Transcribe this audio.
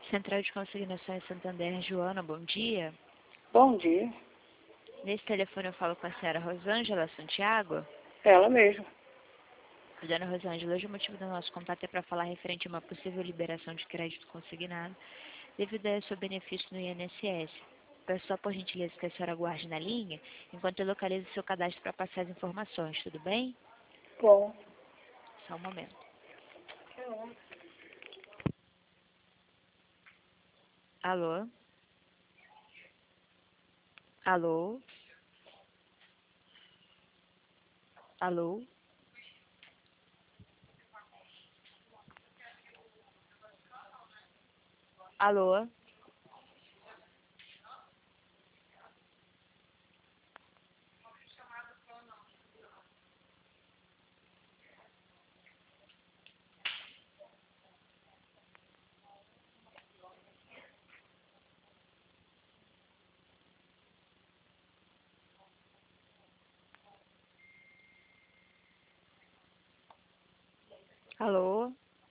Central de Consignações Santander, Joana, bom dia. Bom dia. Nesse telefone eu falo com a senhora Rosângela Santiago. Ela mesma. Dona Rosângela, hoje o motivo do nosso contato é para falar referente a uma possível liberação de crédito consignado devido ao seu benefício no INSS. Peço só por gentileza que a senhora aguarde na linha enquanto eu localizo seu cadastro para passar as informações, tudo bem? Bom. Só um momento. Alô? Alô? Alô? Alô? Alô?